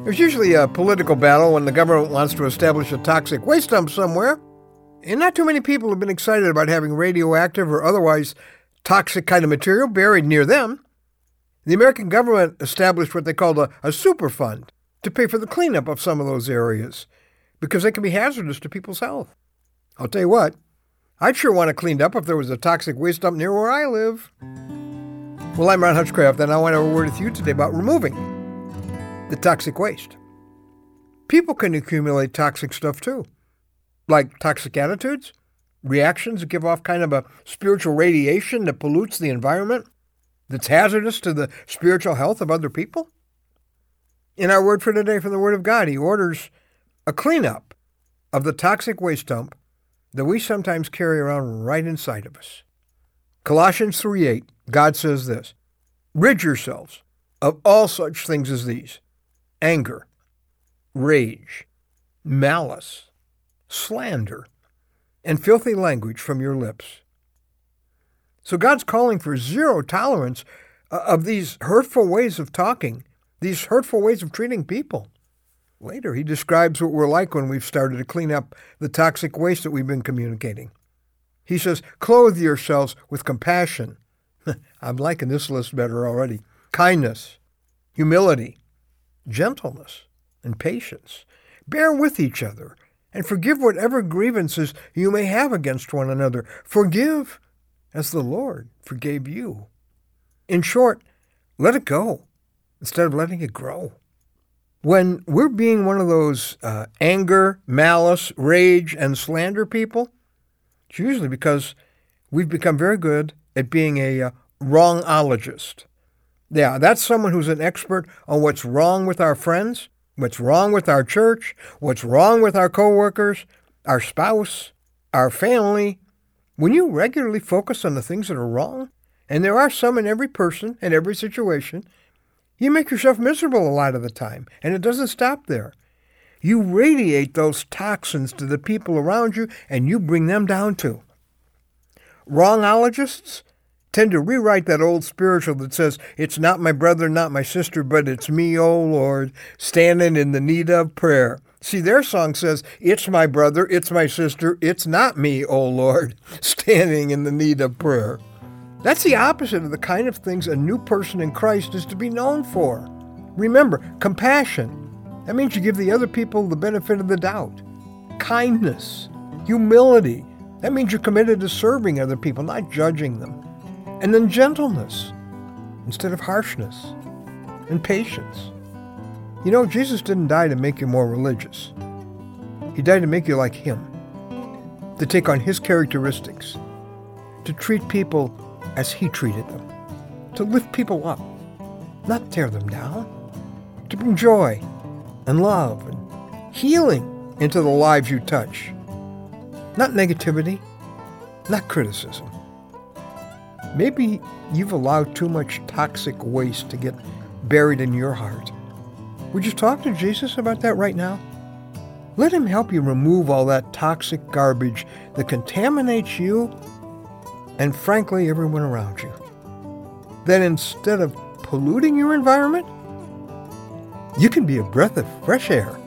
There's usually a political battle when the government wants to establish a toxic waste dump somewhere, and not too many people have been excited about having radioactive or otherwise toxic kind of material buried near them. The American government established what they called a super fund to pay for the cleanup of some of those areas because they can be hazardous to people's health. I'll tell you what, I'd sure want it cleaned up if there was a toxic waste dump near where I live. Well, I'm Ron Hutchcraft, and I want to have a word with you today about removing the toxic waste. People can accumulate toxic stuff too, like toxic attitudes, reactions that give off kind of a spiritual radiation that pollutes the environment, that's hazardous to the spiritual health of other people. In our word for today from the Word of God, He orders a cleanup of the toxic waste dump that we sometimes carry around right inside of us. Colossians 3:8, God says this, "Rid yourselves of all such things as these: anger, rage, malice, slander, and filthy language from your lips." So God's calling for zero tolerance of these hurtful ways of talking, these hurtful ways of treating people. Later, He describes what we're like when we've started to clean up the toxic waste that we've been communicating. He says, "Clothe yourselves with compassion." I'm liking this list better already. Kindness, humility, gentleness, and patience. Bear with each other and forgive whatever grievances you may have against one another. Forgive as the Lord forgave you. In short, let it go instead of letting it grow. When we're being one of those anger, malice, rage, and slander people, it's usually because we've become very good at being a wrongologist. Yeah, that's someone who's an expert on what's wrong with our friends, what's wrong with our church, what's wrong with our coworkers, our spouse, our family. When you regularly focus on the things that are wrong, and there are some in every person and every situation, you make yourself miserable a lot of the time, and it doesn't stop there. You radiate those toxins to the people around you, and you bring them down too. Wrongologists tend to rewrite that old spiritual that says, "It's not my brother, not my sister, but it's me, O Lord, standing in the need of prayer." See, their song says, "It's my brother, it's my sister, it's not me, O Lord, standing in the need of prayer." That's the opposite of the kind of things a new person in Christ is to be known for. Remember, compassion. That means you give the other people the benefit of the doubt. Kindness, humility. That means you're committed to serving other people, not judging them. And then gentleness instead of harshness, and patience. You know, Jesus didn't die to make you more religious. He died to make you like Him, to take on His characteristics, to treat people as He treated them, to lift people up, not tear them down, to bring joy and love and healing into the lives you touch, not negativity, not criticism. Maybe you've allowed too much toxic waste to get buried in your heart. Would you talk to Jesus about that right now? Let Him help you remove all that toxic garbage that contaminates you and, frankly, everyone around you. Then instead of polluting your environment, you can be a breath of fresh air